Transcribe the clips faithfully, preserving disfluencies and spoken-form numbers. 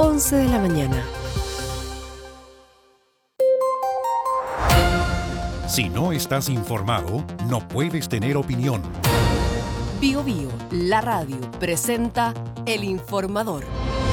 once de la mañana. Si no estás informado, no puedes tener opinión. Bio Bio, la radio, presenta El Informador.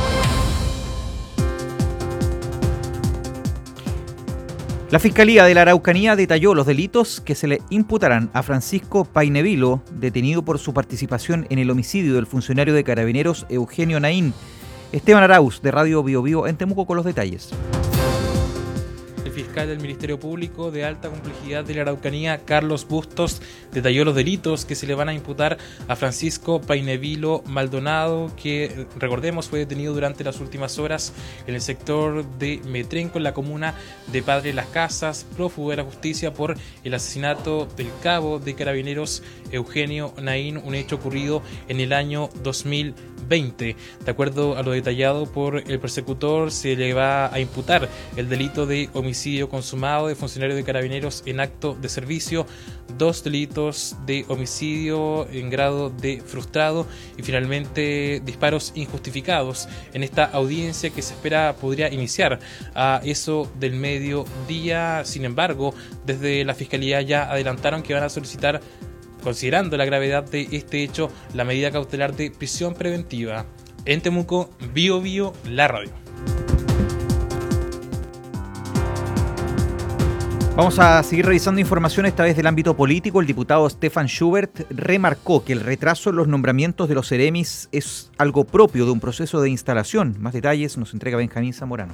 La Fiscalía de la Araucanía detalló los delitos que se le imputarán a Francisco Painevilo, detenido por su participación en el homicidio del funcionario de Carabineros Eugenio Naín. Esteban Arauz, de Radio Bio Bio, en Temuco, con los detalles. El fiscal del Ministerio Público de Alta Complejidad de la Araucanía, Carlos Bustos, detalló los delitos que se le van a imputar a Francisco Painevilo Maldonado, que, recordemos, fue detenido durante las últimas horas en el sector de Metrenco, en la comuna de Padre Las Casas, prófugo de la justicia por el asesinato del cabo de Carabineros Eugenio Naín, un hecho ocurrido en el año dos mil veinte. De acuerdo a lo detallado por el persecutor, se le va a imputar el delito de homicidio consumado de funcionario de Carabineros en acto de servicio, dos delitos de homicidio en grado de frustrado y finalmente disparos injustificados en esta audiencia que se espera podría iniciar a eso del mediodía. Sin embargo, desde la Fiscalía ya adelantaron que van a solicitar, considerando la gravedad de este hecho, la medida cautelar de prisión preventiva. En Temuco, Bio Bio, la radio. Vamos a seguir revisando información, esta vez del ámbito político. El diputado Stefan Schubert remarcó que el retraso en los nombramientos de los seremis es algo propio de un proceso de instalación. Más detalles nos entrega Benjamín Zamorano.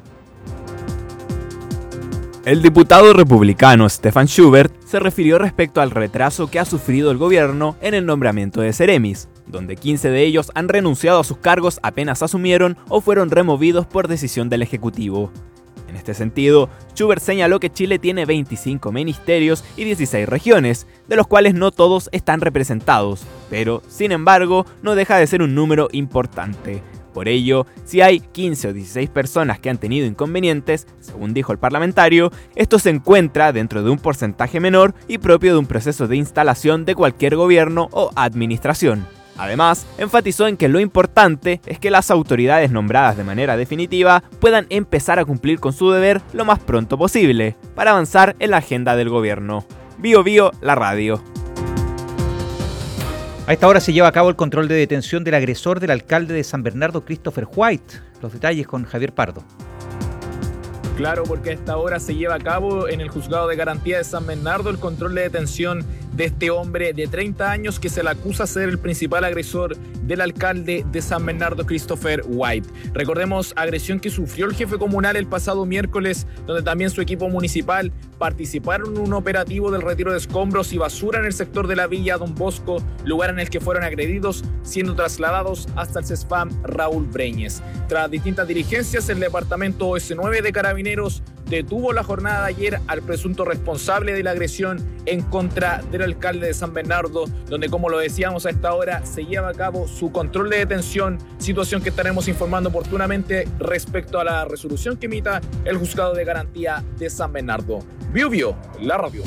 El diputado republicano Stefan Schubert se refirió respecto al retraso que ha sufrido el gobierno en el nombramiento de seremis, donde quince de ellos han renunciado a sus cargos apenas asumieron o fueron removidos por decisión del Ejecutivo. En este sentido, Schubert señaló que Chile tiene veinticinco ministerios y dieciséis regiones, de los cuales no todos están representados, pero, sin embargo, no deja de ser un número importante. Por ello, si hay quince o dieciséis personas que han tenido inconvenientes, según dijo el parlamentario, esto se encuentra dentro de un porcentaje menor y propio de un proceso de instalación de cualquier gobierno o administración. Además, enfatizó en que lo importante es que las autoridades nombradas de manera definitiva puedan empezar a cumplir con su deber lo más pronto posible, para avanzar en la agenda del gobierno. Bio Bio, la radio. A esta hora se lleva a cabo el control de detención del agresor del alcalde de San Bernardo, Christopher White. Los detalles con Javier Pardo. Claro, porque a esta hora se lleva a cabo en el Juzgado de Garantía de San Bernardo el control de detención de este hombre de treinta años que se le acusa ser el principal agresor del alcalde de San Bernardo, Christopher White. Recordemos, agresión que sufrió el jefe comunal el pasado miércoles, donde también su equipo municipal participaron en un operativo del retiro de escombros y basura en el sector de la Villa Don Bosco, lugar en el que fueron agredidos, siendo trasladados hasta el CESFAM Raúl Breñes. Tras distintas diligencias, el departamento O S nueve de Carabineros detuvo la jornada de ayer al presunto responsable de la agresión en contra del alcalde de San Bernardo, donde, como lo decíamos a esta hora, se lleva a cabo su control de detención, situación que estaremos informando oportunamente respecto a la resolución que emita el Juzgado de Garantía de San Bernardo. Bio Bio, la radio.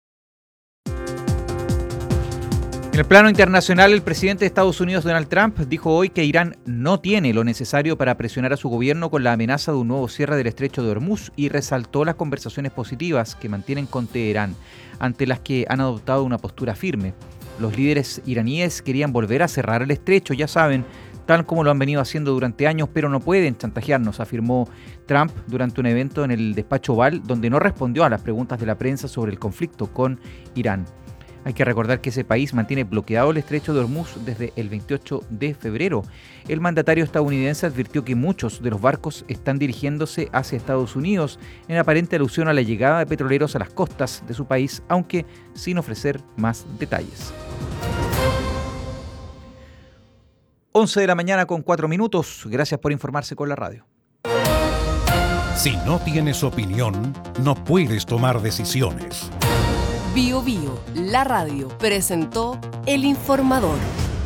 En el plano internacional, el presidente de Estados Unidos, Donald Trump, dijo hoy que Irán no tiene lo necesario para presionar a su gobierno con la amenaza de un nuevo cierre del estrecho de Hormuz y resaltó las conversaciones positivas que mantienen con Teherán, ante las que han adoptado una postura firme. Los líderes iraníes querían volver a cerrar el estrecho, ya saben, tal como lo han venido haciendo durante años, pero no pueden chantajearnos, afirmó Trump durante un evento en el despacho Oval, donde no respondió a las preguntas de la prensa sobre el conflicto con Irán. Hay que recordar que ese país mantiene bloqueado el estrecho de Hormuz desde el veintiocho de febrero. El mandatario estadounidense advirtió que muchos de los barcos están dirigiéndose hacia Estados Unidos en aparente alusión a la llegada de petroleros a las costas de su país, aunque sin ofrecer más detalles. once de la mañana con cuatro minutos. Gracias por informarse con la radio. Si no tienes opinión, no puedes tomar decisiones. Bio Bio, la radio, presentó El Informador.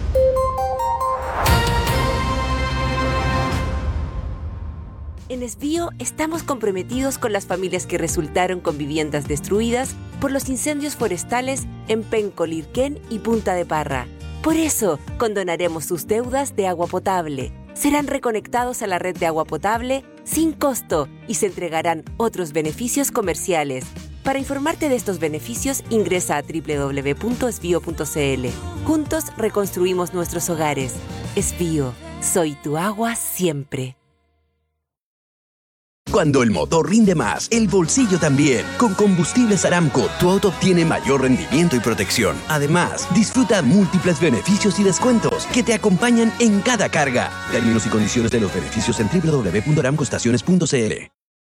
En Esbio estamos comprometidos con las familias que resultaron con viviendas destruidas por los incendios forestales en Penco, Lirquén y Punta de Parra. Por eso, condonaremos sus deudas de agua potable, serán reconectados a la red de agua potable sin costo y se entregarán otros beneficios comerciales. Para informarte de estos beneficios, ingresa a doble u doble u doble u punto esbio punto c l. Juntos reconstruimos nuestros hogares. Esbio, soy tu agua siempre. Cuando el motor rinde más, el bolsillo también. Con Combustibles Aramco, tu auto obtiene mayor rendimiento y protección. Además, disfruta múltiples beneficios y descuentos que te acompañan en cada carga. Términos y condiciones de los beneficios en doble u doble u doble u punto aramco estaciones punto c l.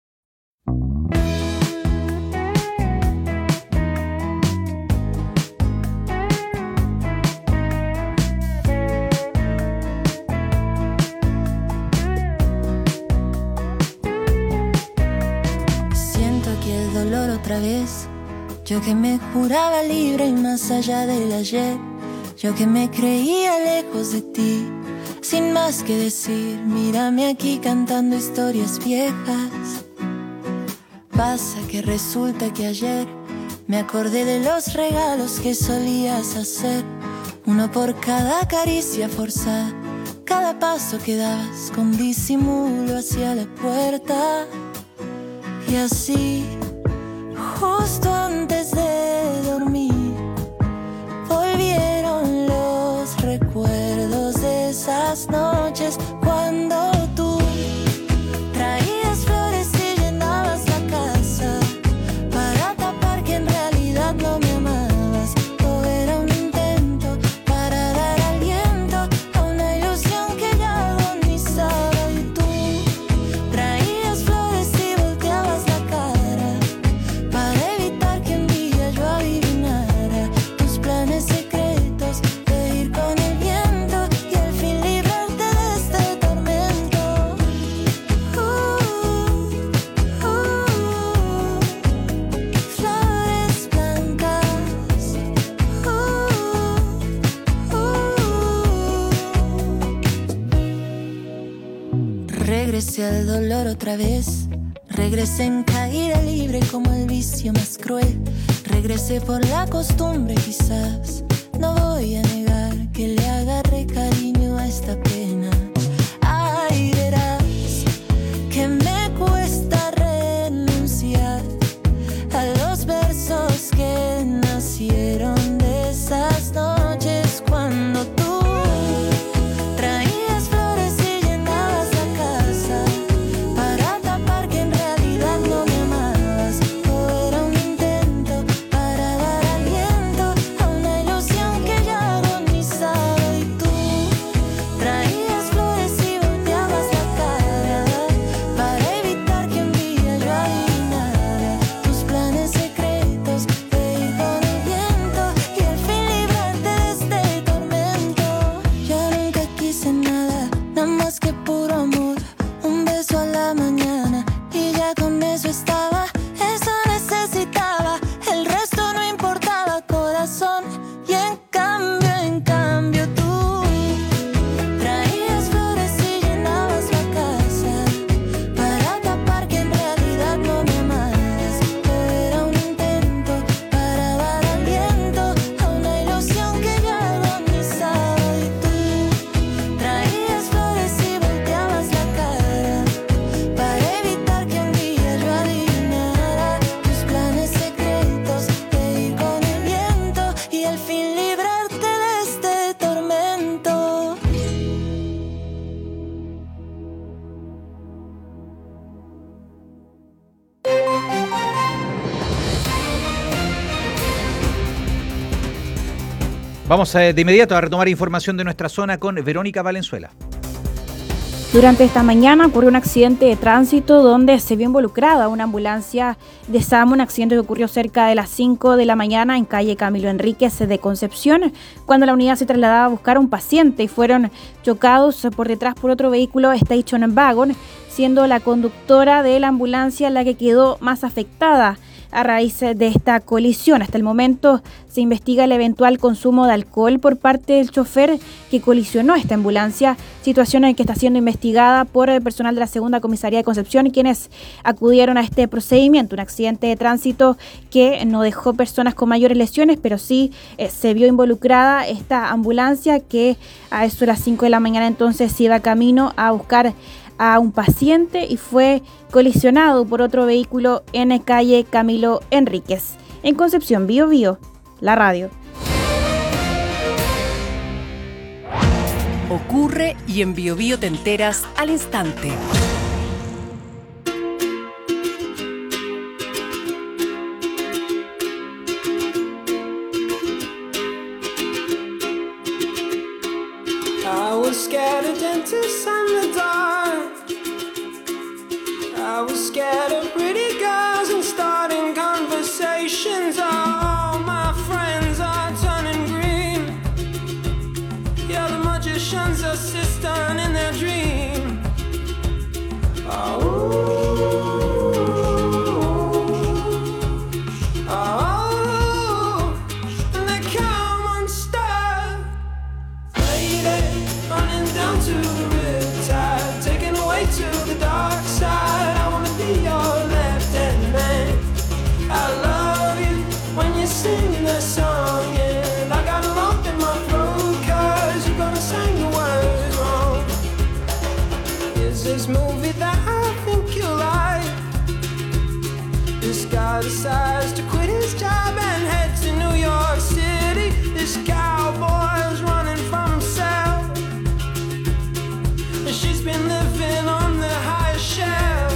Otra vez, yo que me juraba libre y más allá del ayer, yo que me creía lejos de ti, sin más que decir, mírame aquí cantando historias viejas. Pasa que resulta que ayer me acordé de los regalos que solías hacer, uno por cada caricia forzada, cada paso que dabas con disimulo hacia la puerta. Y así, justo antes de dormir, volvieron los recuerdos de esas noches cuando tú traías flores y llenabas la casa para tapar que en realidad no me amabas. Todo era un intento para dar aliento a una ilusión que ya agonizaba. Y tú traías flores y volteabas la cara para evitar que un día yo adivinara tus planes secretos de ir con el viento y al fin librarte de este tormento. Uh, uh, flores blancas. Uh, uh. Regresé al dolor otra vez. Regresé en caída libre como el vicio más cruel. Regresé por la costumbre quizás. No voy a negar que le agarré cariño a esta pena. Ay, verás que me cuesta renunciar a los versos que nacieron de esas noches cuando tú traías flores y llenabas la casa para tapar que en realidad no me amabas. Todo era un intento para dar aliento a una ilusión que ya agonizaba. Y tú traías flores y volteabas la cara para evitar que un día yo adivinara tus planes secretos de ir con el viento y al fin librarte de este tormento. Yo nunca quise nada, nada más que puro amor. Un beso a la mañana y ya con eso estaba. Eso necesitaba, el resto no importaba, corazón. Y en cambio, en cambio tú traías flores y llenabas la casa para tapar que en realidad no me amabas. Todo era un intento para dar aliento a una ilusión que ya agonizaba. Y tú traías flores y volteabas la cara para evitar que un día yo adivinara tus planes secretos de ir con el viento y al fin librarte de este tormento. Vamos a, de inmediato a retomar información de nuestra zona con Verónica Valenzuela. Durante esta mañana ocurrió un accidente de tránsito donde se vio involucrada una ambulancia de SAMU, un accidente que ocurrió cerca de las cinco de la mañana en calle Camilo Enríquez de Concepción, cuando la unidad se trasladaba a buscar a un paciente y fueron chocados por detrás por otro vehículo Station Wagon, siendo la conductora de la ambulancia la que quedó más afectada. a raíz de esta colisión. Hasta el momento se investiga el eventual consumo de alcohol por parte del chofer que colisionó esta ambulancia, situación en que está siendo investigada por el personal de la Segunda Comisaría de Concepción, quienes acudieron a este procedimiento. Un accidente de tránsito que no dejó personas con mayores lesiones, pero sí eh, se vio involucrada esta ambulancia que a eso de las cinco de la mañana entonces iba camino a buscar a un paciente y fue colisionado por otro vehículo en calle Camilo Enríquez. En Concepción, Bío Bío, la radio. Ocurre y en Bío Bío te enteras al instante. I was scared of dentists and the dark. I was scared of pretty girls and starting conversations. All my friends are turning green. Yeah, the magician's assistant in their dream. Oh, oh, and they come unstuck. Lady, running down to the riptide, taken away to the dark side. I wanna be your left-hand man. I love you when you're singing that song, and I got a lump in my throat 'cause you're gonna sing the words wrong. Is this movie that I think you like? This guy decides to quit his job and head to New York City. This cowboy's running from himself, and she's been living on the highest shelf.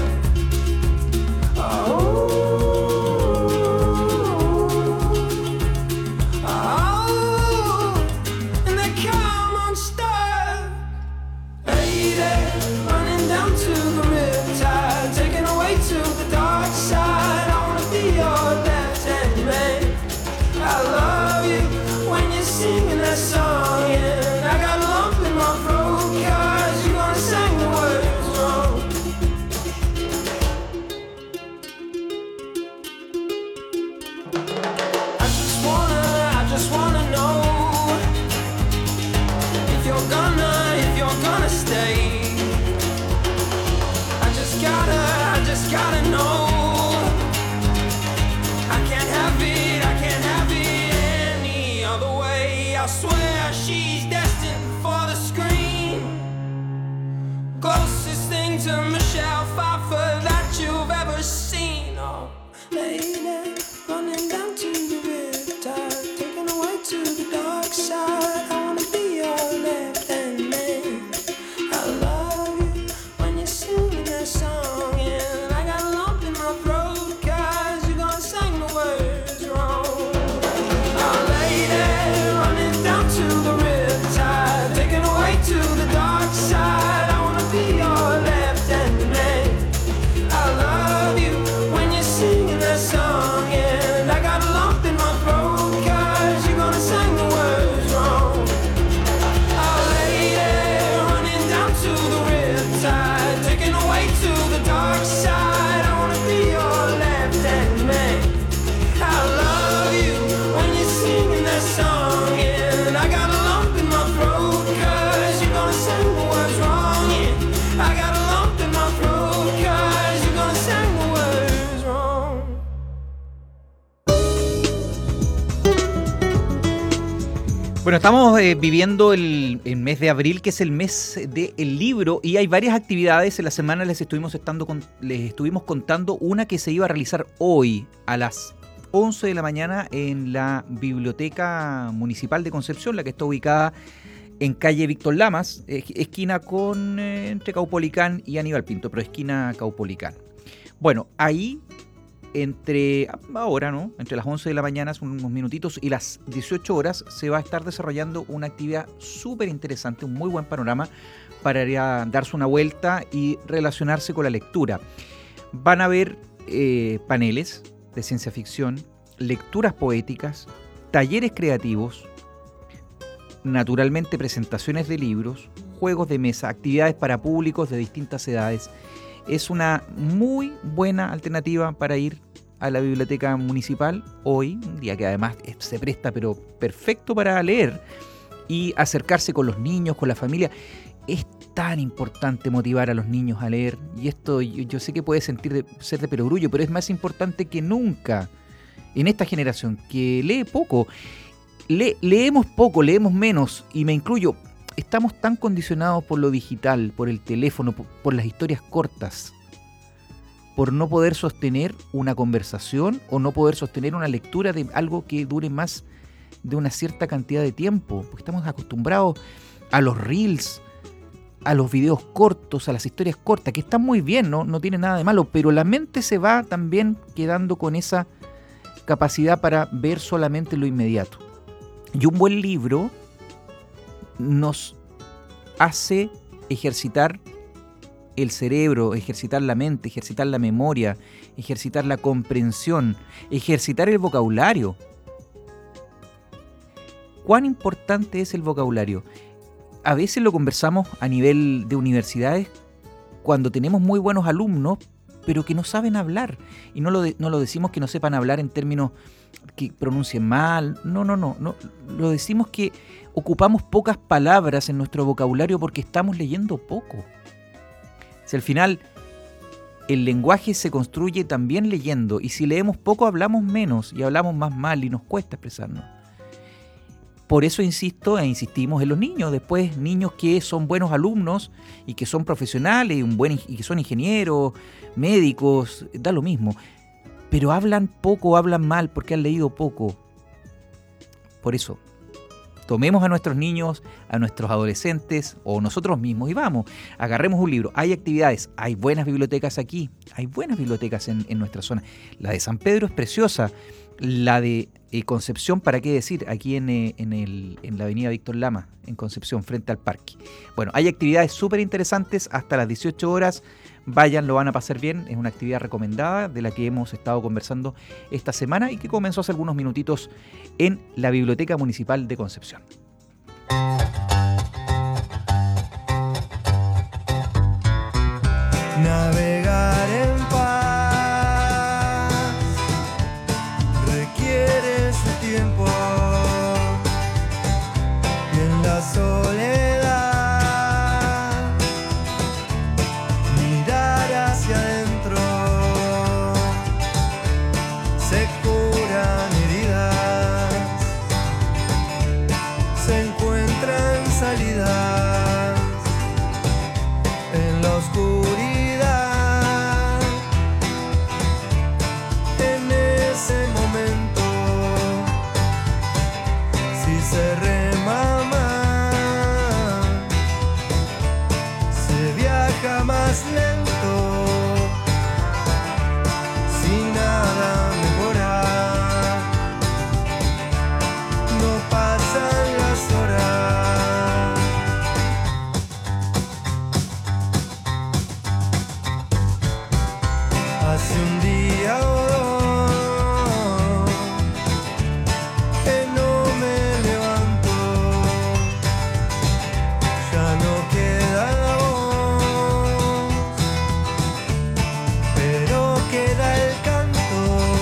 Oh, oh, and they come unstuck. Lady, running down to the riptide, taken away to the dark side. I wanna be your left-hand man. I love you when you're singing that song, and I got a lump in my throat 'cause you're gonna sing the words wrong. I just wanna, I just wanna know if you're gonna, if you're gonna stay. I just gotta, I just gotta know. I can't have it, I can't have it any other way. I swear she's destined for the screen. Closest thing to Michelle Pfeiffer that you've ever seen. Oh, lady, running down to the riptide, taken away to the dark side. I wanna be your left-hand man. I love you when you're singing that song, and I got a lump in my throat 'cause you're gonna sing the words wrong. Oh, lady, running down to the riptide, taken away to the dark side. I wanna be your left-hand man. I love you when you're singing that song, and I got a lump in my throat 'cause you're gonna sing the words wrong. Oh, lady, running down to the riptide, taken away to the dark side. I wanna be your left-hand man. I love you when you're singing that song, and I got a lump in my throat 'cause you're gonna sing the words wrong. Yeah, I got a lump in my throat 'cause you're gonna sing the words wrong. Bueno, estamos eh, viviendo el, el mes de abril, que es el mes del libro, y hay varias actividades. En la semana les estuvimos, estando con- les estuvimos contando una que se iba a realizar hoy a las once de la mañana en la Biblioteca Municipal de Concepción, la que está ubicada en calle Víctor Lamas, eh, esquina con eh, entre Caupolicán y Aníbal Pinto, pero esquina Caupolicán. Bueno, ahí entre ahora, ¿no? Entre las once de la mañana, son unos minutitos, y las dieciocho horas se va a estar desarrollando una actividad súper interesante, un muy buen panorama para ir a darse una vuelta y relacionarse con la lectura. Van a haber eh, paneles de ciencia ficción, lecturas poéticas, talleres creativos, naturalmente presentaciones de libros, juegos de mesa, actividades para públicos de distintas edades. Es una muy buena alternativa para ir a la biblioteca municipal hoy, un día que además se presta pero perfecto para leer y acercarse con los niños, con la familia. Es tan importante motivar a los niños a leer, y esto yo, yo sé que puede sentir de, ser de perogrullo, pero es más importante que nunca en esta generación que lee poco. Le, leemos poco, leemos menos, y me incluyo. Estamos tan condicionados por lo digital, por el teléfono, por, por las historias cortas, por no poder sostener una conversación o no poder sostener una lectura de algo que dure más de una cierta cantidad de tiempo, porque estamos acostumbrados a los reels, a los videos cortos, a las historias cortas, que están muy bien, ¿no? No tiene nada de malo, pero la mente se va también quedando con esa capacidad para ver solamente lo inmediato. Y un buen libro nos hace ejercitar el cerebro, ejercitar la mente, ejercitar la memoria, ejercitar la comprensión, ejercitar el vocabulario. ¿Cuán importante es el vocabulario? A veces lo conversamos a nivel de universidades cuando tenemos muy buenos alumnos, pero que no saben hablar. Y no lo, de, no lo decimos que no sepan hablar en términos que pronuncien mal. No, no, no, no. Lo decimos que ocupamos pocas palabras en nuestro vocabulario porque estamos leyendo poco. Si al final el lenguaje se construye también leyendo, y si leemos poco hablamos menos y hablamos más mal y nos cuesta expresarnos. Por eso insisto e insistimos en los niños. Después, niños que son buenos alumnos y que son profesionales un buen, y que son ingenieros, médicos, da lo mismo. Pero hablan poco, hablan mal porque han leído poco. Por eso, tomemos a nuestros niños, a nuestros adolescentes o nosotros mismos y vamos, agarremos un libro. Hay actividades, hay buenas bibliotecas aquí, hay buenas bibliotecas en, en nuestra zona. La de San Pedro es preciosa. La de eh, Concepción, ¿para qué decir? Aquí en, eh, en, el, en la avenida Víctor Lama, en Concepción, frente al parque. Bueno, hay actividades súper interesantes hasta las dieciocho horas. Vayan, lo van a pasar bien. Es una actividad recomendada de la que hemos estado conversando esta semana y que comenzó hace algunos minutitos en la Biblioteca Municipal de Concepción. Navegar en paz requiere su tiempo, y en la soledad mirar hacia adentro se curan heridas, se encuentran salidas en la oscuridad. Se rema más, se viaja más lento, sin nada mejorar, no pasan las horas. Hace un día o dos que no me levanto, ya no queda voz, pero queda el canto,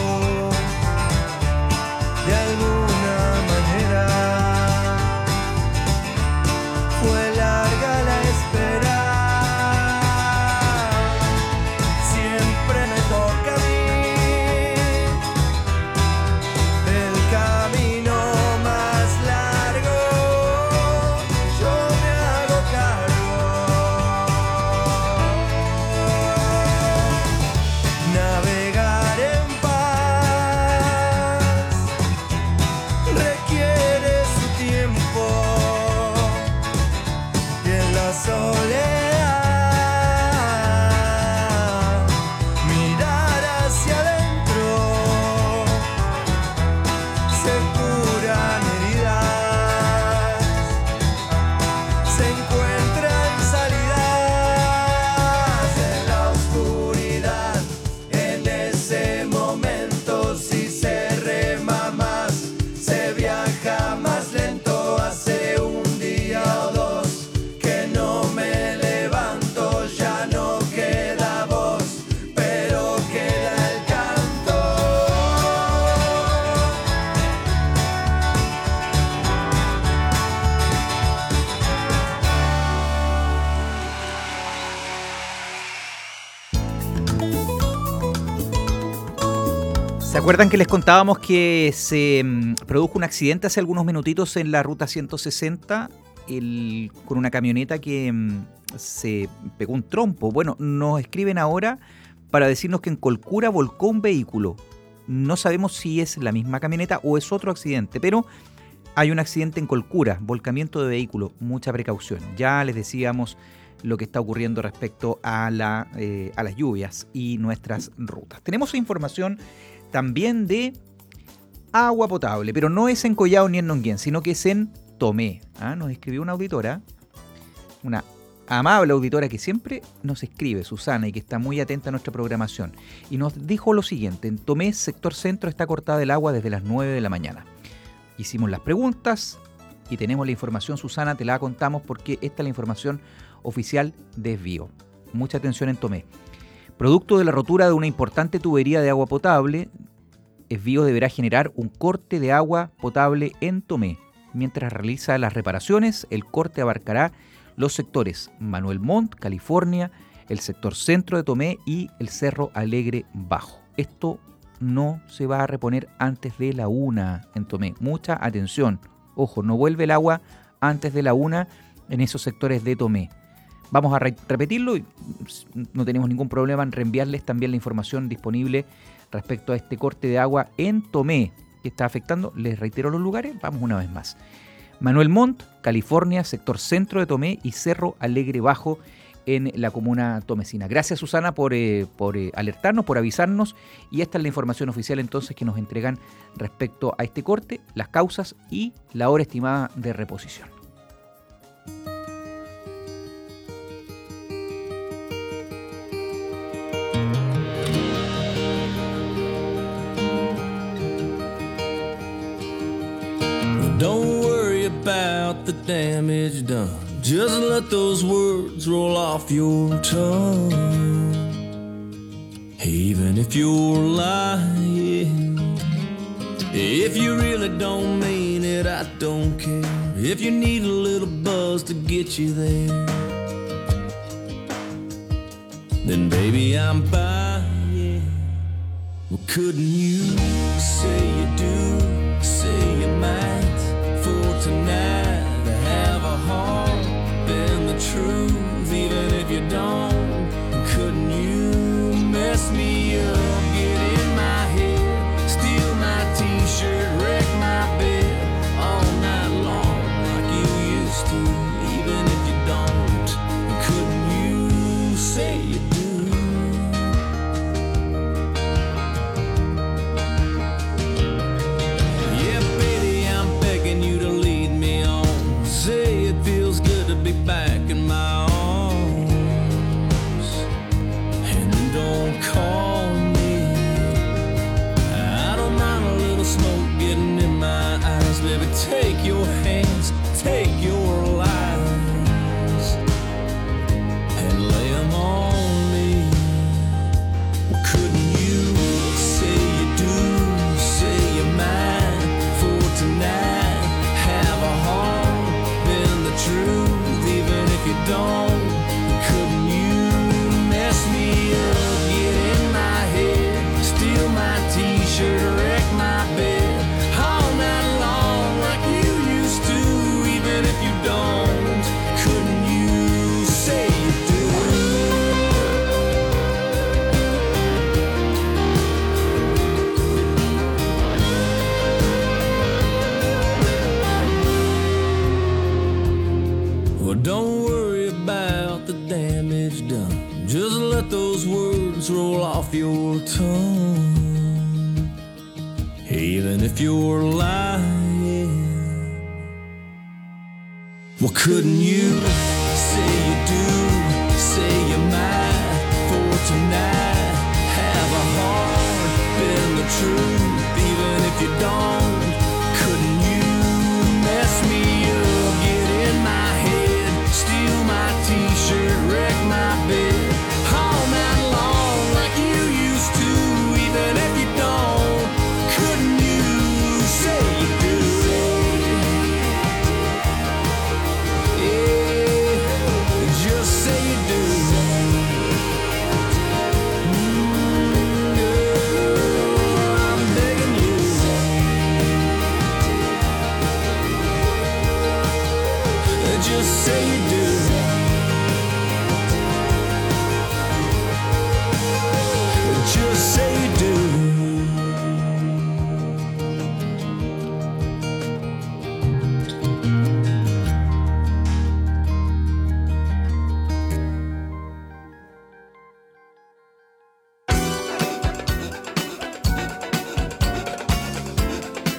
de alguna manera. Fue larga la espera, siempre me toca a mí ¿Se acuerdan que les contábamos que se mm, produjo un accidente hace algunos minutitos en la ruta ciento sesenta el, con una camioneta que mm, se pegó un trompo? Bueno, nos escriben ahora para decirnos que en Colcura volcó un vehículo. No sabemos si es la misma camioneta o es otro accidente, pero hay un accidente en Colcura, volcamiento de vehículo, mucha precaución. Ya les decíamos lo que está ocurriendo respecto a, la, eh, a las lluvias y nuestras rutas. Tenemos información también de agua potable, pero no es en Collao ni en Nonguén, sino que es en Tomé. ¿Ah? Nos escribió una auditora, una amable auditora que siempre nos escribe, Susana, y que está muy atenta a nuestra programación. Y nos dijo lo siguiente: en Tomé, sector centro, está cortada el agua desde las nueve de la mañana. Hicimos las preguntas y tenemos la información, Susana, te la contamos porque esta es la información oficial de Esvío. Mucha atención en Tomé. Producto de la rotura de una importante tubería de agua potable, Esvío deberá generar un corte de agua potable en Tomé. Mientras realiza las reparaciones, el corte abarcará los sectores Manuel Montt, California, el sector centro de Tomé y el Cerro Alegre Bajo. Esto no se va a reponer antes de la una en Tomé. Mucha atención. Ojo, no vuelve el agua antes de la una en esos sectores de Tomé. Vamos a re- repetirlo y no tenemos ningún problema en reenviarles también la información disponible respecto a este corte de agua en Tomé que está afectando. Les reitero los lugares, vamos una vez más. Manuel Montt, California, sector centro de Tomé y Cerro Alegre Bajo en la comuna tomecina. Gracias, Susana, por, eh, por eh, alertarnos, por avisarnos, y esta es la información oficial entonces que nos entregan respecto a este corte, las causas y la hora estimada de reposición. Don't worry about the damage done. Just let those words roll off your tongue. Even if you're lying, if you really don't mean it, I don't care. If you need a little buzz to get you there, then baby, I'm buying. Well, couldn't you say you do, say you might, for tonight to have a heart and the truth, even if you don't? Couldn't you mess me up, get in my head, steal my t-shirt, wreck my bed all night long like you used to, even if you don't? Couldn't you say you do? Yeah, baby, I'm begging you to lead me on. Say it feels good to be back in my arms. And then don't call me. I don't mind a little smoke getting in my eyes. Baby, take your hands, take your lies, and lay them on me. Couldn't you say you do, say you might, for tonight have a heart and the truth, even if you don't? Couldn't you mess me up, get in my head, steal my t-shirt, wreck my bed all night long like you used to, even if you don't? Couldn't you say you do? Well, don't worry about the damage done. Just let those words roll off your tongue. Even if you're lying, well, couldn't you say you do, say you might, for tonight have a heart and the truth, even if you don't? Couldn't you mess me up, get in my head, steal my t-shirt, wreck my bed all night long like you used to, even if you don't? Couldn't you say you do? Yeah, just say you do.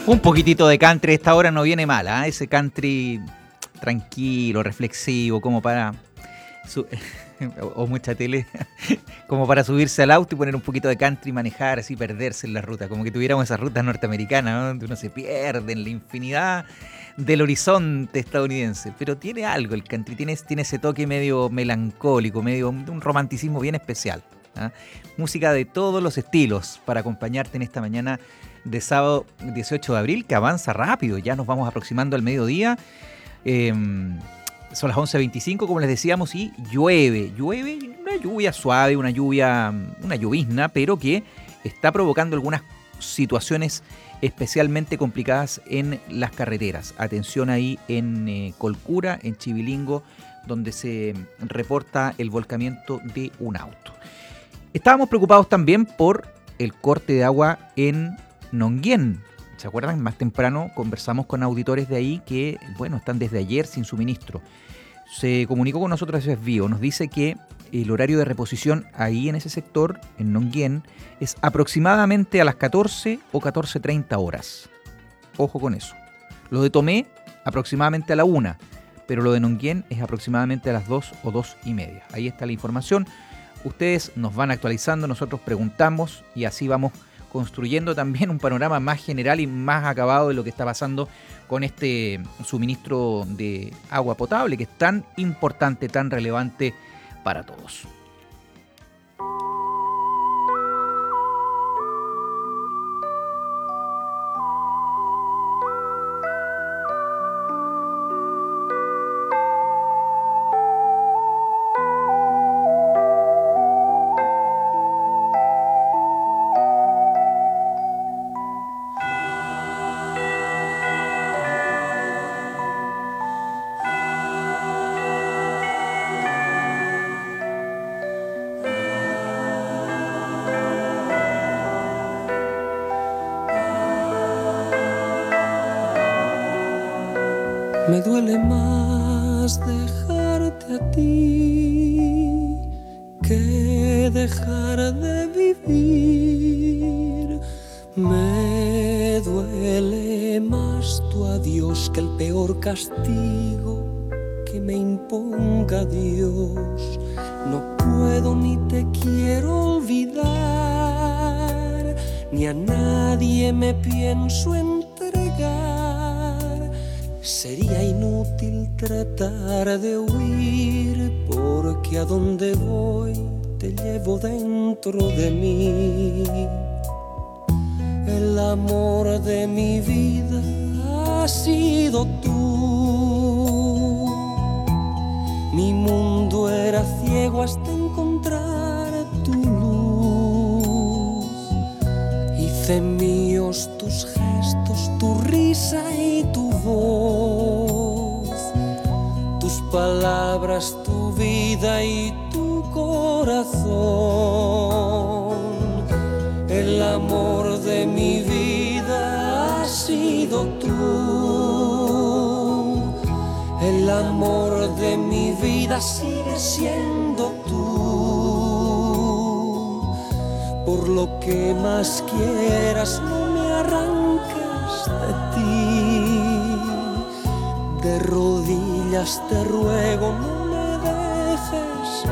Un poquitito de country a esta hora no viene mal, ¿eh? Ese country tranquilo, reflexivo, como para... Su o, o mucha tele, como para subirse al auto y poner un poquito de country y manejar, así perderse en la ruta, como que tuviéramos esas rutas norteamericanas, ¿no? Donde uno se pierde en la infinidad del horizonte estadounidense. Pero tiene algo el country, tiene, tiene ese toque medio melancólico, medio un romanticismo bien especial, ¿eh? Música de todos los estilos para acompañarte en esta mañana de sábado dieciocho de abril, que avanza rápido, ya nos vamos aproximando al mediodía. Eh, son las once veinticinco, como les decíamos, y llueve, llueve, una lluvia suave, una lluvia, una llovizna, pero que está provocando algunas situaciones especialmente complicadas en las carreteras. Atención ahí en eh, Colcura, en Chivilingo, donde se reporta el volcamiento de un auto. Estábamos preocupados también por el corte de agua en Nonguén. ¿Se acuerdan? Más temprano conversamos con auditores de ahí que, bueno, están desde ayer sin suministro. Se comunicó con nosotros Esbio, nos dice que el horario de reposición ahí en ese sector, en Nonguén, es aproximadamente a las catorce o catorce treinta horas. Ojo con eso. Lo de Tomé, aproximadamente a la una, pero lo de Nonguén es aproximadamente a las dos o dos y media. Ahí está la información. Ustedes nos van actualizando, nosotros preguntamos y así vamos construyendo también un panorama más general y más acabado de lo que está pasando con este suministro de agua potable que es tan importante, tan relevante para todos. Me duele más dejarte a ti que dejar de vivir. Me duele más tu adiós que el peor castigo que me imponga Dios. No puedo ni te quiero olvidar, ni a nadie me pienso entregar. Sería inútil tratar de huir, porque a donde voy te llevo dentro de mí. El amor de mi vida has sido tú. Mi mundo era ciego hasta encontrar tu luz. Hice míos tus gestos, tu risa y tu voz, tus palabras, tu vida y tu corazón. El amor de mi vida has sido tú. El amor de mi vida sigue siendo tú. Por lo que más quieras, no me arranques de ti. De rodillas te ruego, no me dejes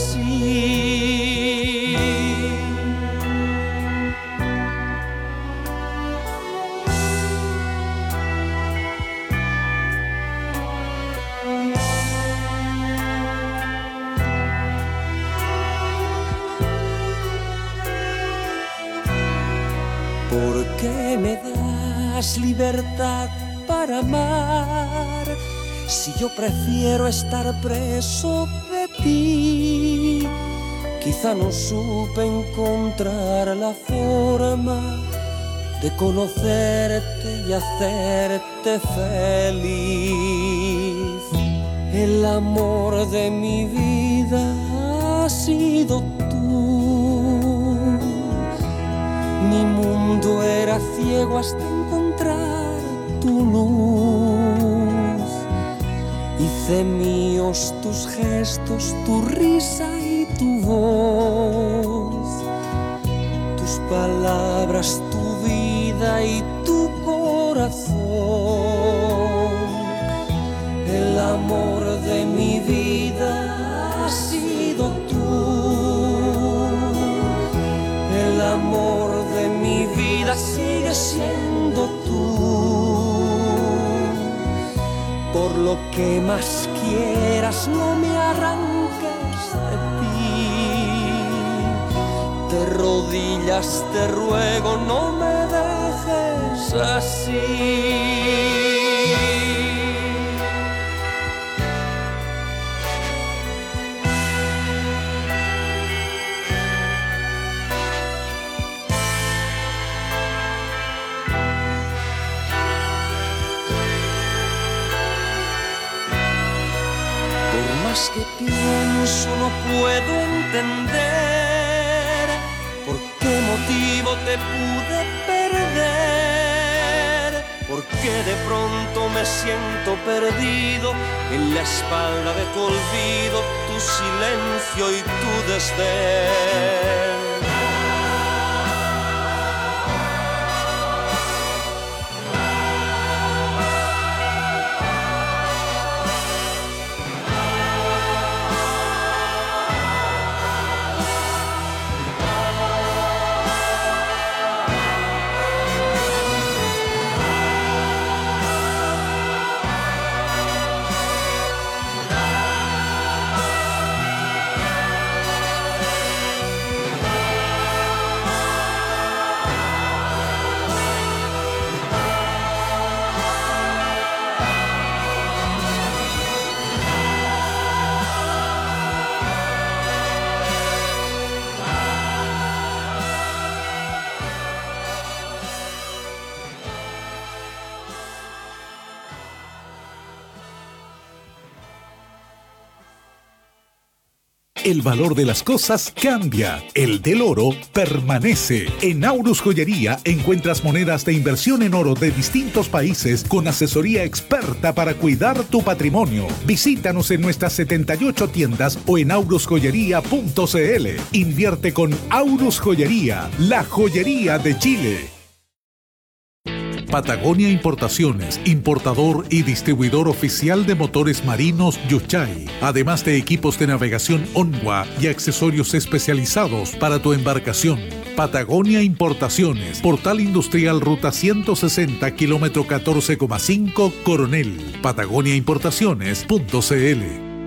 así. ¿Por qué me das libertad para amar si yo prefiero estar preso de ti? Quizá no supe encontrar la forma de conocerte y hacerte feliz. El amor de mi vida ha sido tú. Mi mundo era ciego hasta encontrar tu luz. Hice míos tus gestos, tu risa y tu voz, tus palabras, tu vida y tu corazón. corazón. El amor de mi vida has sido tú. El amor de mi vida sigue siendo tú. Por lo que más quieras, no me arranques de ti. De rodillas te ruego, no me dejes así. Que pienso no puedo entender por qué motivo te pude perder, porque de pronto me siento perdido en la espalda de tu olvido, tu silencio y tu desdén. El valor de las cosas cambia, el del oro permanece. En Aurus Joyería encuentras monedas de inversión en oro de distintos países con asesoría experta para cuidar tu patrimonio. Visítanos en nuestras setenta y ocho tiendas o en aurus joyería punto c l. Invierte con Aurus Joyería, la joyería de Chile. Patagonia Importaciones, importador y distribuidor oficial de motores marinos Yuchai, además de equipos de navegación Onwa y accesorios especializados para tu embarcación. Patagonia Importaciones, Portal Industrial Ruta ciento sesenta, kilómetro catorce coma cinco, Coronel. patagonia importaciones punto c l.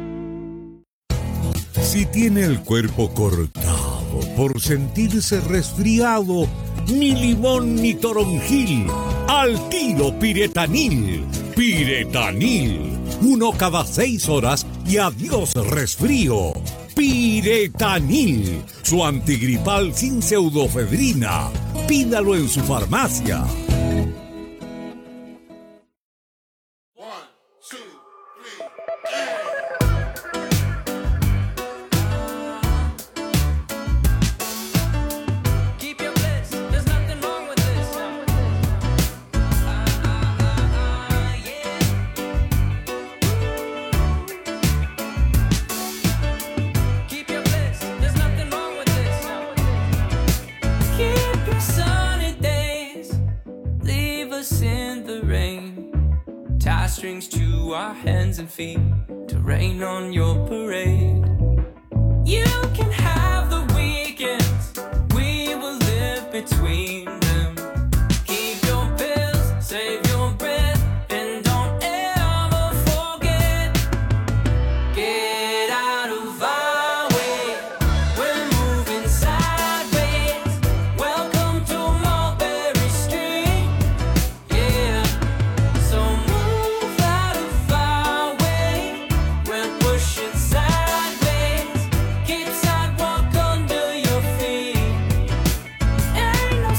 Si tiene el cuerpo cortado por sentirse resfriado, ni limón ni toronjil, al tiro Piretanil. Piretanil, uno cada seis horas y adiós resfrío. Piretanil, su antigripal sin pseudofedrina. Pídalo en su farmacia. Strings to our hands and feet to rain on your parade. You can have the weekends, we will live between them. Keep your pills, save your breath, and don't ever forget. Get out of our way, we're moving sideways. Welcome to Mulberry Street, yeah. So move out of our way, we're pushing sideways. Keep sidewalk under your feet. Ain't no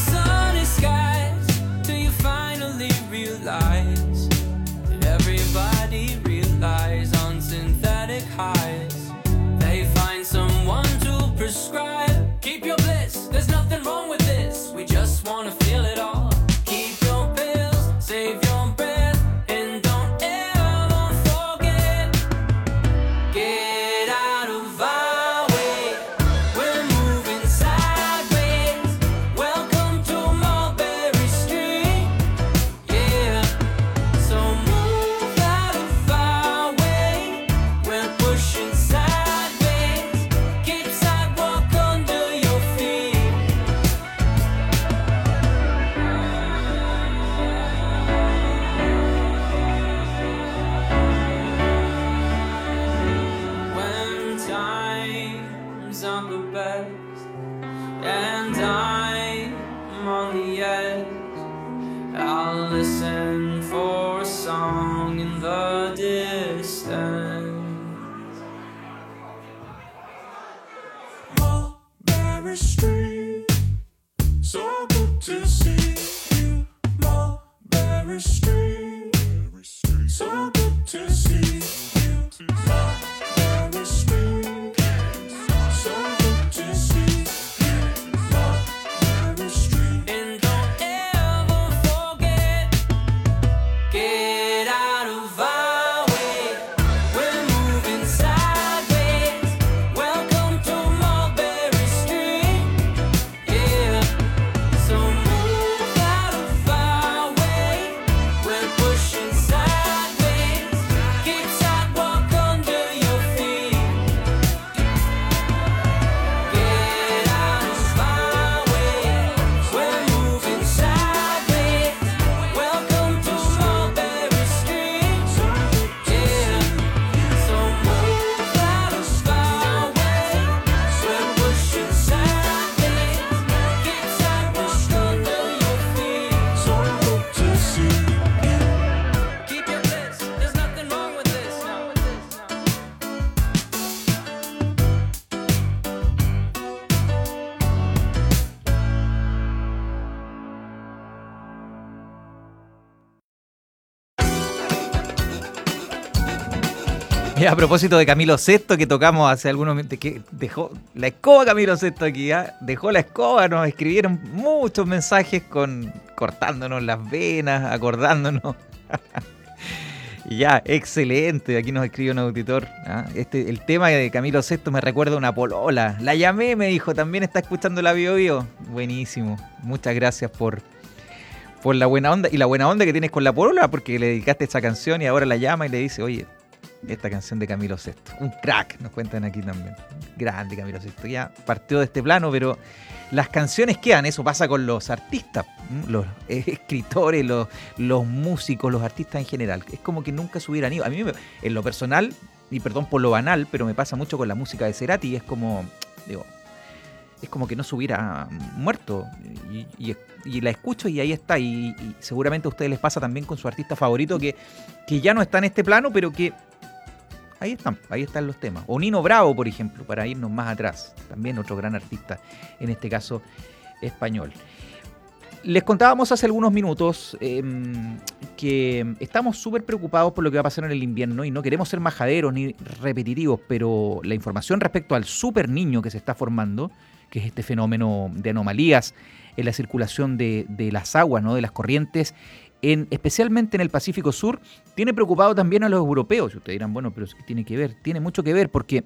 and I'm on the edge. I'll listen for a song in the distance. Mulberry Street, so good to see you. Mulberry Street, so good to see you. Mulberry Street, so good to see you. Mulberry Street, and don't ever forget, get out of our way. We're moving sideways. Welcome to Mulberry Street. Yeah, so move out of our way. We're pushing sideways. Keep sidewalk under your feet. Get out of our way. We're moving sideways. Welcome to Mulberry Street. Yeah, so move out of our way. We're pushing sideways. Keep sidewalk under your feet. So good to see you. Keep your bliss. There's nothing wrong with this. Y a propósito de Camilo Sesto, que tocamos hace algunos minutos, que dejó la escoba Camilo Sesto aquí, ¿ah? Dejó la escoba, nos escribieron muchos mensajes con cortándonos las venas, acordándonos. Y ya, excelente, aquí nos escribe un auditor. ¿ah? Este, el tema de Camilo Sesto me recuerda a una polola. La llamé, me dijo, también está escuchando la Bio Bio. Buenísimo, muchas gracias por, por la buena onda, y la buena onda que tienes con la polola, porque le dedicaste esa canción y ahora la llama y le dice, oye, esta canción de Camilo Sesto. Un crack, nos cuentan aquí también. Grande Camilo Sesto. Ya partió de este plano, pero las canciones quedan. Eso pasa con los artistas, los escritores, los, los músicos, los artistas en general. Es como que nunca se hubieran ido. A mí, en lo personal, y perdón por lo banal, pero me pasa mucho con la música de Cerati. Es como, digo, es como que no se hubiera muerto. Y, y, y la escucho y ahí está. Y, y seguramente a ustedes les pasa también con su artista favorito que, que ya no está en este plano, pero que ahí están, ahí están los temas. O Nino Bravo, por ejemplo, para irnos más atrás. También otro gran artista, en este caso español. Les contábamos hace algunos minutos eh, que estamos súper preocupados por lo que va a pasar en el invierno y no queremos ser majaderos ni repetitivos, pero la información respecto al super niño que se está formando, que es este fenómeno de anomalías en la circulación de, de las aguas, ¿no? De las corrientes, En, especialmente en el Pacífico Sur, tiene preocupado también a los europeos. Y ustedes dirán, bueno, pero ¿qué tiene que ver? Tiene mucho que ver porque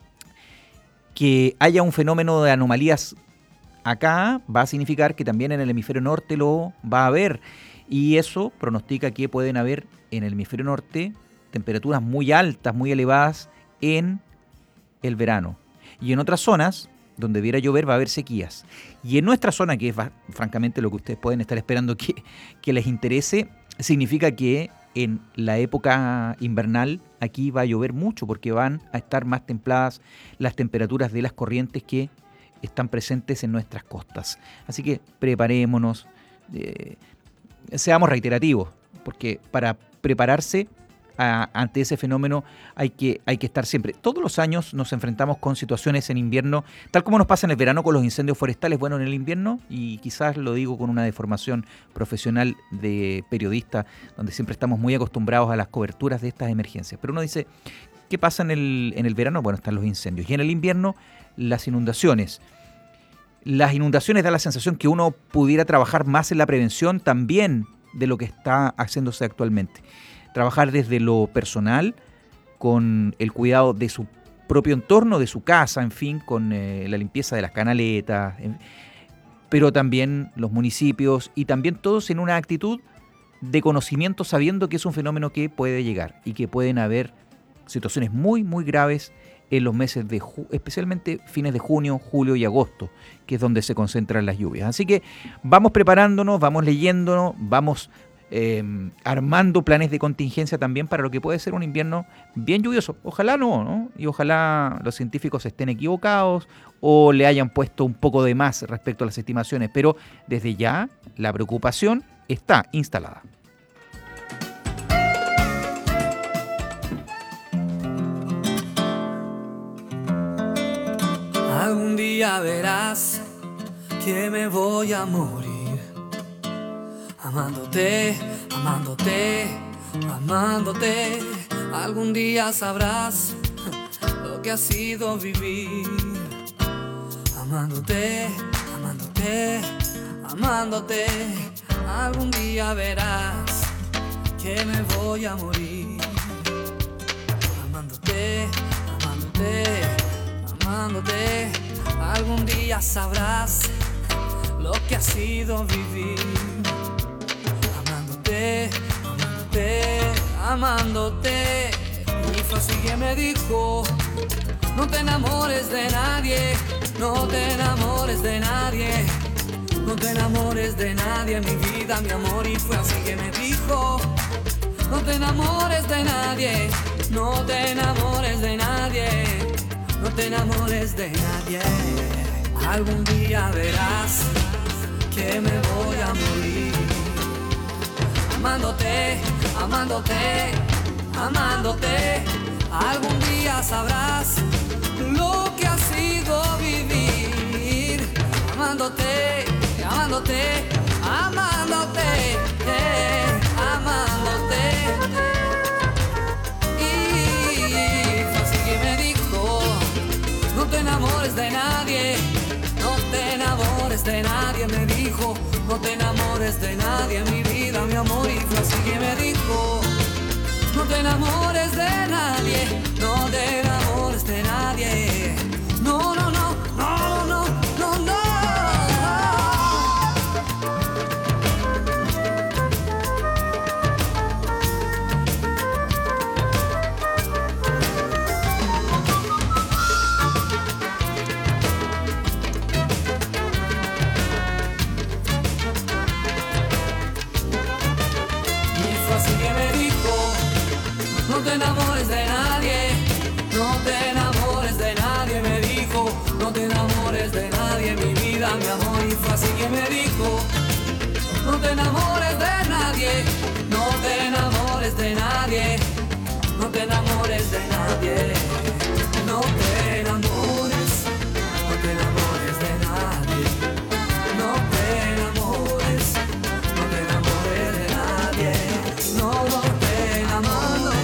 que haya un fenómeno de anomalías acá va a significar que también en el hemisferio norte lo va a haber. Y eso pronostica que pueden haber en el hemisferio norte temperaturas muy altas, muy elevadas en el verano. Y en otras zonas donde debiera llover va a haber sequías. Y en nuestra zona, que es francamente lo que ustedes pueden estar esperando que, que les interese, significa que en la época invernal aquí va a llover mucho porque van a estar más templadas las temperaturas de las corrientes que están presentes en nuestras costas. Así que preparémonos, eh, seamos reiterativos, porque para prepararse A, ante ese fenómeno hay que, hay que estar siempre. Todos los años nos enfrentamos con situaciones en invierno, tal como nos pasa en el verano con los incendios forestales. Bueno, en el invierno, y quizás lo digo con una deformación profesional de periodista, donde siempre estamos muy acostumbrados a las coberturas de estas emergencias. Pero uno dice, ¿qué pasa en el, en el verano? Bueno, están los incendios. Y en el invierno, las inundaciones. Las inundaciones dan la sensación que uno pudiera trabajar más en la prevención también de lo que está haciéndose actualmente. Trabajar desde lo personal, con el cuidado de su propio entorno, de su casa, en fin, con eh, la limpieza de las canaletas, en, pero también los municipios y también todos en una actitud de conocimiento, sabiendo que es un fenómeno que puede llegar y que pueden haber situaciones muy, muy graves en los meses de, ju- especialmente fines de junio, julio y agosto, que es donde se concentran las lluvias. Así que vamos preparándonos, vamos leyéndonos, vamos eh, armando planes de contingencia también para lo que puede ser un invierno bien lluvioso. Ojalá no, ¿no? Y ojalá los científicos estén equivocados o le hayan puesto un poco de más respecto a las estimaciones, pero desde ya la preocupación está instalada. Algún día verás que me voy a morir, amándote, amándote, amándote. Algún día sabrás lo que ha sido vivir, amándote, amándote, amándote. Algún día verás que me voy a morir, amándote, amándote, amándote. Algún día sabrás lo que ha sido vivir, amándote, amándote, amándote. Y fue así que me dijo: no te enamores de nadie, no te enamores de nadie, no te enamores de nadie, mi vida, mi amor. Y fue así que me dijo: no te enamores de nadie, no te enamores de nadie, no te enamores de nadie. Algún día verás que me voy a morir, amándote, amándote, amándote. Algún día sabrás lo que ha sido vivir, amándote, amándote, amándote, eh, amándote. Y fue así que me dijo: no te enamores de nadie, no te enamores de nadie. Me dijo: no te enamores de nadie, mi vida, mi amor. Y fue así que me dijo: no te enamores de nadie, no te enamores de nadie. No, no, no, no, no, no, no. No te enamores de nadie, no te enamores de nadie. Me dijo: no te enamores de nadie, mi vida, mi amor. Y fue así que me dijo: no te enamores de nadie, no te enamores de nadie, no te enamores de nadie, no te enamores, no te enamores de nadie, no te enamores, no te enamores de nadie, no, no te enamores.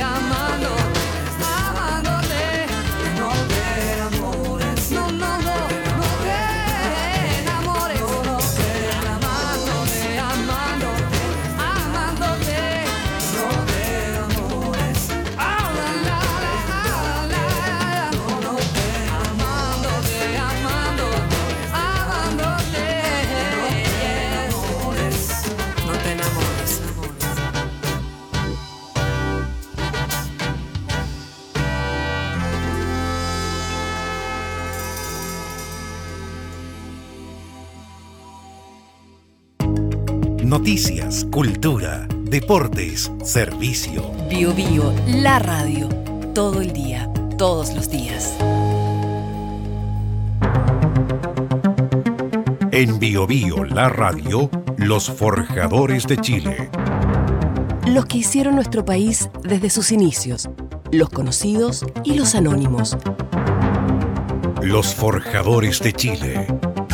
Noticias, cultura, deportes, servicio. Bio Bio, la radio. Todo el día, todos los días. En Bio Bio, la radio, los forjadores de Chile. Los que hicieron nuestro país desde sus inicios. Los conocidos y los anónimos. Los forjadores de Chile.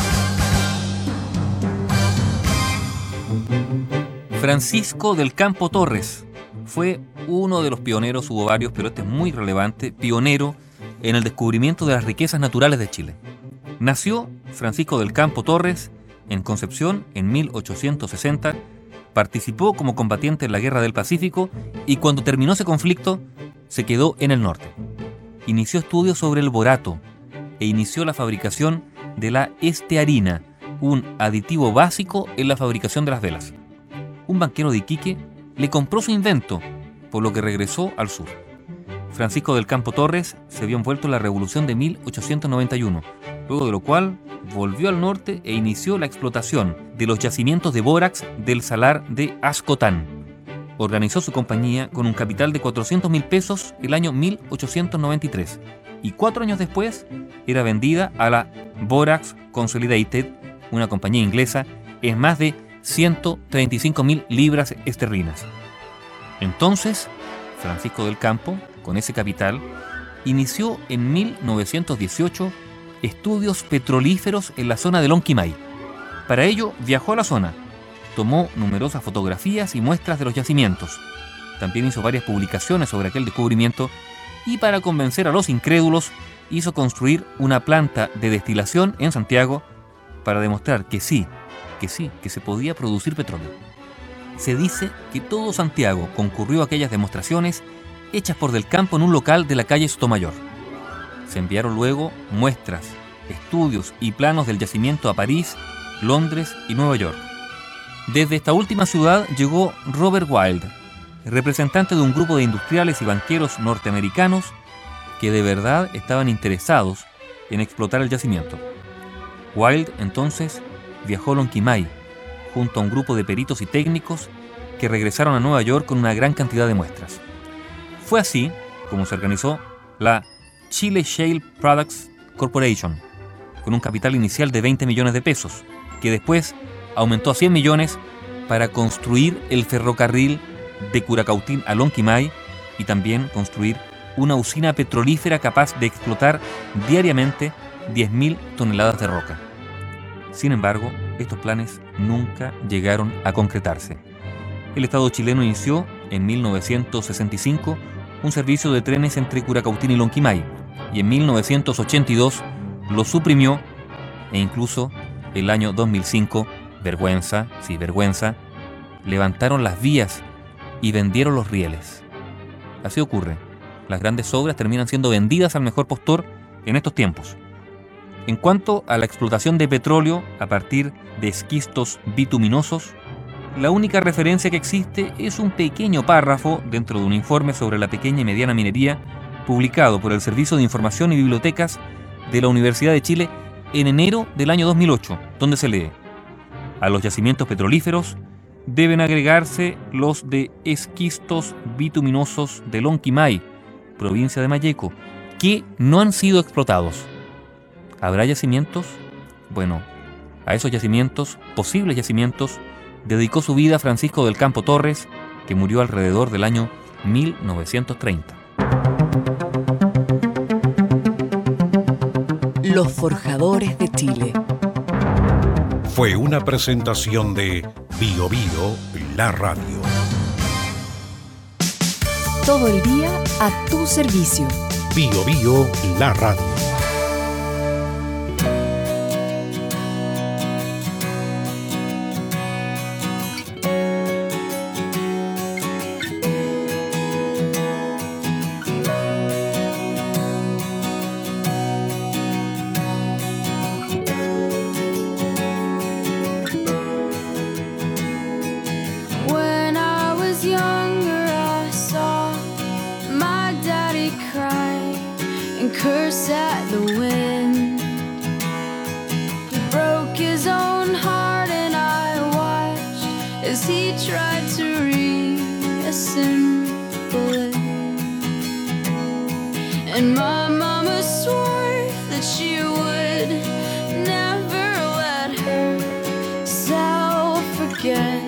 Francisco del Campo Torres fue uno de los pioneros, hubo varios, pero este es muy relevante, pionero en el descubrimiento de las riquezas naturales de Chile. Nació Francisco del Campo Torres en Concepción en mil ochocientos sesenta, participó como combatiente en la Guerra del Pacífico y cuando terminó ese conflicto se quedó en el norte. Inició estudios sobre el borato e inició la fabricación de la estearina, un aditivo básico en la fabricación de las velas. Un banquero de Iquique le compró su invento, por lo que regresó al sur. Francisco del Campo Torres se vio envuelto en la Revolución de mil ochocientos noventa y uno, luego de lo cual volvió al norte e inició la explotación de los yacimientos de bórax del salar de Ascotán. Organizó su compañía con un capital de cuatrocientos mil pesos el año mil ochocientos noventa y tres y cuatro años después era vendida a la Borax Consolidated, una compañía inglesa, en más de ciento treinta y cinco mil libras esterlinas. Entonces, Francisco del Campo, con ese capital, inició en mil novecientos dieciocho estudios petrolíferos en la zona de Lonquimay. Para ello viajó a la zona, tomó numerosas fotografías y muestras de los yacimientos. También hizo varias publicaciones sobre aquel descubrimiento y, para convencer a los incrédulos, hizo construir una planta de destilación en Santiago para demostrar que sí, que sí, que se podía producir petróleo. Se dice que todo Santiago concurrió a aquellas demostraciones hechas por Del Campo en un local de la calle Sotomayor. Se enviaron luego muestras, estudios y planos del yacimiento a París, Londres y Nueva York. Desde esta última ciudad llegó Robert Wild, representante de un grupo de industriales y banqueros norteamericanos que de verdad estaban interesados en explotar el yacimiento. Wild entonces viajó a Lonquimay junto a un grupo de peritos y técnicos que regresaron a Nueva York con una gran cantidad de muestras. Fue así como se organizó la Chile Shale Products Corporation, con un capital inicial de veinte millones de pesos, que después aumentó a cien millones para construir el ferrocarril de Curacautín a Lonquimay y también construir una usina petrolífera capaz de explotar diariamente diez mil toneladas de roca. Sin embargo, estos planes nunca llegaron a concretarse. El Estado chileno inició en mil novecientos sesenta y cinco un servicio de trenes entre Curacautín y Lonquimay y en mil novecientos ochenta y dos lo suprimió e incluso el año dos mil cinco, vergüenza, sí, vergüenza, levantaron las vías y vendieron los rieles. Así ocurre. Las grandes obras terminan siendo vendidas al mejor postor en estos tiempos. En cuanto a la explotación de petróleo a partir de esquistos bituminosos, la única referencia que existe es un pequeño párrafo dentro de un informe sobre la pequeña y mediana minería publicado por el Servicio de Información y Bibliotecas de la Universidad de Chile en enero del año dos mil ocho, donde se lee: a los yacimientos petrolíferos deben agregarse los de esquistos bituminosos de Lonquimay, provincia de Malleco, que no han sido explotados. ¿Habrá yacimientos? Bueno, a esos yacimientos, posibles yacimientos, dedicó su vida Francisco del Campo Torres, que murió alrededor del año mil novecientos treinta. Los forjadores de Chile. Fue una presentación de Bio Bio, la radio. Todo el día a tu servicio. Bio Bio, la radio. When I was younger, I saw my daddy cry and curse at the wind. He broke his own heart, and I watched as he tried to reassemble it. And my mama swore that she would never let herself forget.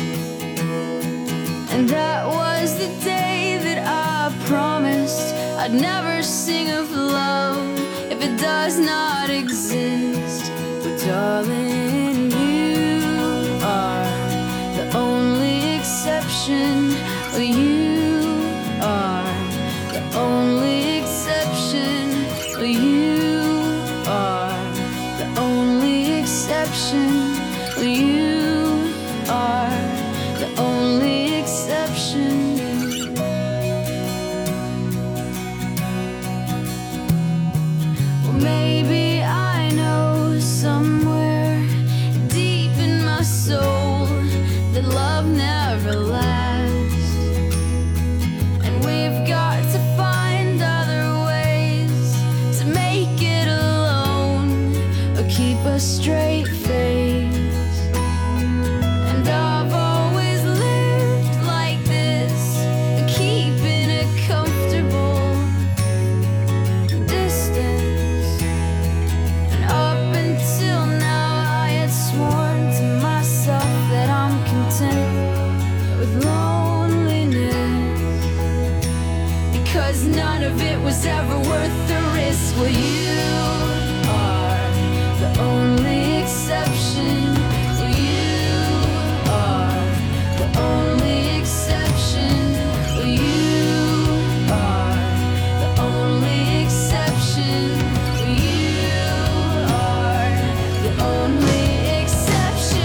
And that was the day that I promised I'd never sing of love if it does not exist. But darling, you are the only exception. You are the only exception. You are the only exception. You are the only exception. Well, maybe I know somewhere deep in my soul that love never lasts, and we've got to find other ways to make it alone. straight face, and I've always lived like this, keeping a comfortable distance. And up until now I had sworn to myself that I'm content with loneliness, because none of it was ever worth the risk. Well, you are the only exception. Well, you are the only exception. Well, you are the only exception. Well, you are the only exception.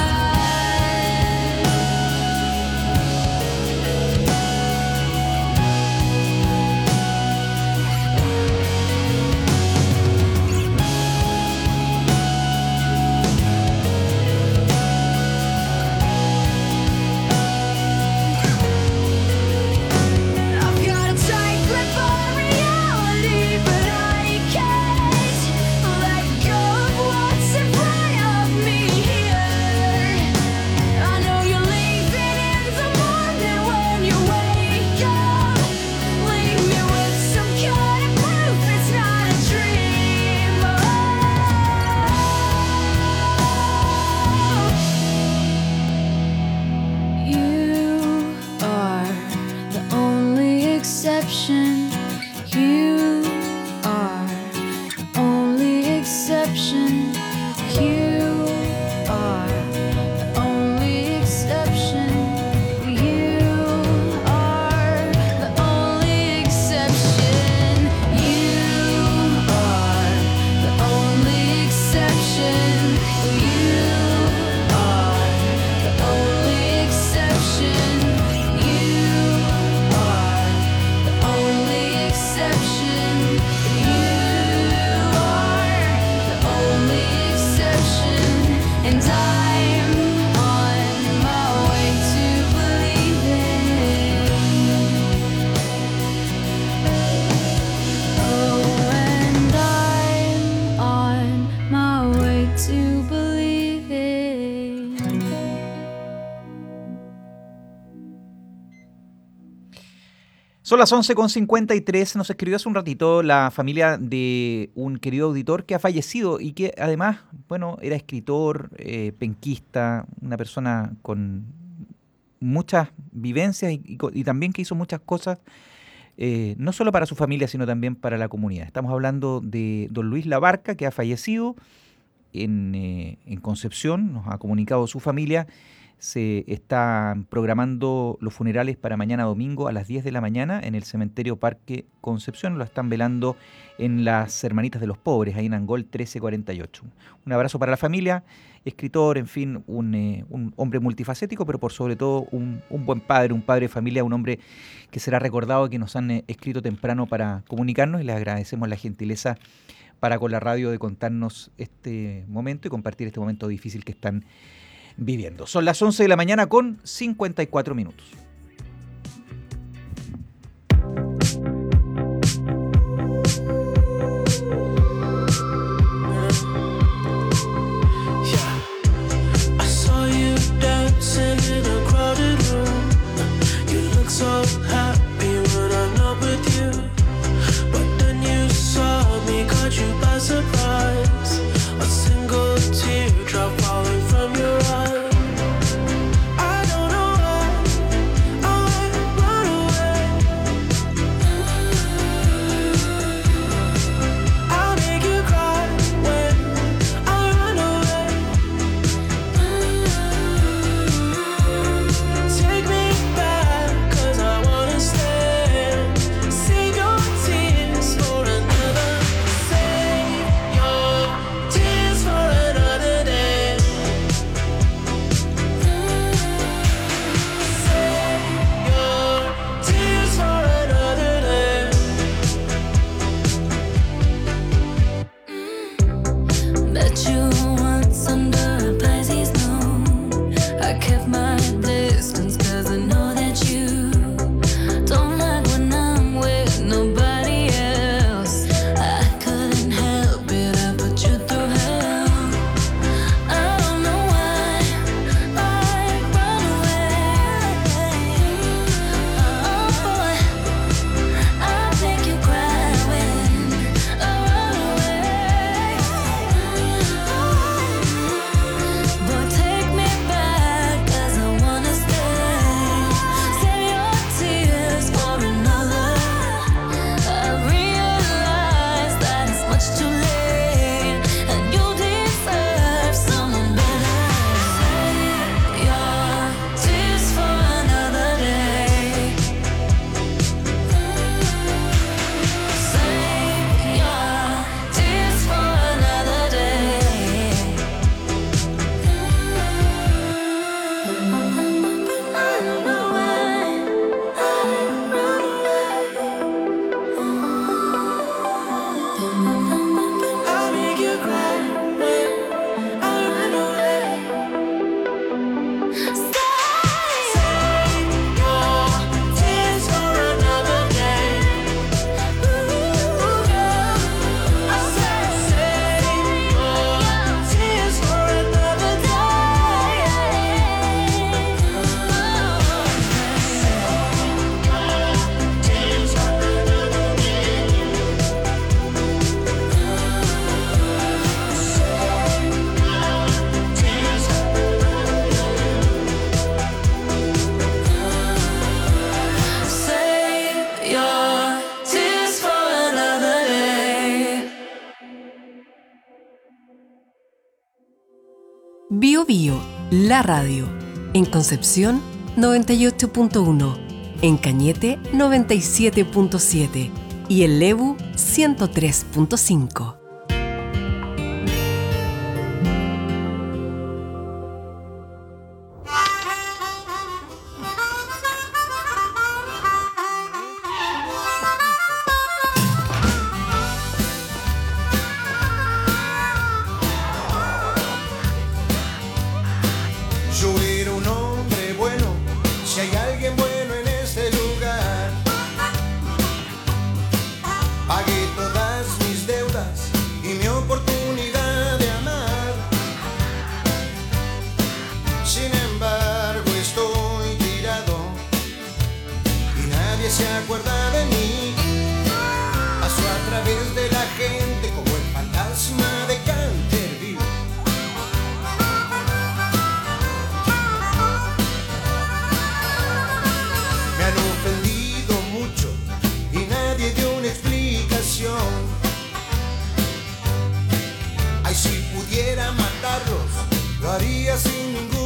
I've got a tight grip on reality, but I can't let go of what's in front of me here. I know you're leaving in the morning when you wake up. Leave me with some kind of proof it's not a dream. You are the only exception. You are the only exception. You are the only exception. You are the only exception. You are the only exception. You are the only exception. You are the only exception. You are the only exception. And I'm on my way to believing. Oh, and I'm on my way to believing. Son las once con cincuenta y tres. Nos escribió hace un ratito la familia de un querido auditor que ha fallecido y que además, bueno, era escritor, eh, penquista, una persona con muchas vivencias y, y co- y también que hizo muchas cosas, eh, no solo para su familia, sino también para la comunidad. Estamos hablando de don Luis Labarca, que ha fallecido en, eh, en Concepción, nos ha comunicado su familia. Se están programando los funerales para mañana domingo a las diez de la mañana en el cementerio Parque Concepción. Lo están velando en las Hermanitas de los Pobres, ahí en Angol trece cuarenta y ocho. Un abrazo para la familia, escritor, en fin, un, eh, un hombre multifacético, pero por sobre todo un, un buen padre, un padre de familia, un hombre que será recordado, que nos han eh, escrito temprano para comunicarnos, y les agradecemos la gentileza para con la radio de contarnos este momento y compartir este momento difícil que están viviendo. Son las once de la mañana con cincuenta y cuatro minutos. I saw you dancing in a crowded room. You look so happy when I'm not with you. But then you saw me, caught you by surprise. A single teardrop falling from your eye. I don't know why Bio Bio, la radio. En Concepción, noventa y ocho punto uno. En Cañete, noventa y siete punto siete. Y en Lebu, ciento tres punto cinco. Yo era un hombre bueno, si hay alguien bueno en este lugar. Pagué todas mis deudas y mi oportunidad de amar. Sin embargo estoy tirado y nadie se acuerda de mí. Paso a través de la gente como el fantasma de Canterville. Me han ofendido mucho y nadie dio una explicación. Ay, si pudiera matarlos, lo haría sin ningún